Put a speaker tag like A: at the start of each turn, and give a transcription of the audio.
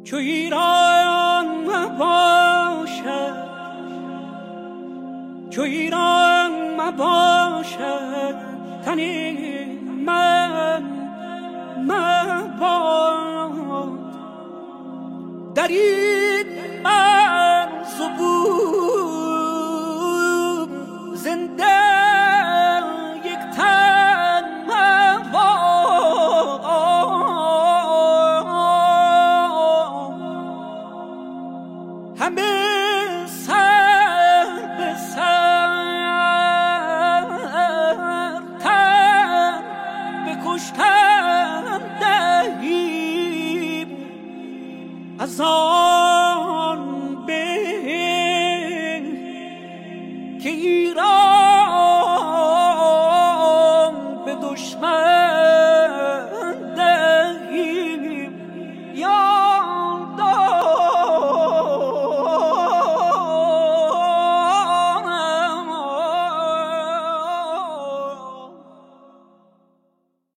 A: چو ایران مباشد، چو ایران مباشد تن من مباد. در این مرز و بوم زنده یک تن مباد. همه سر به سر تن به کشتن دهیم، از آن به که ایران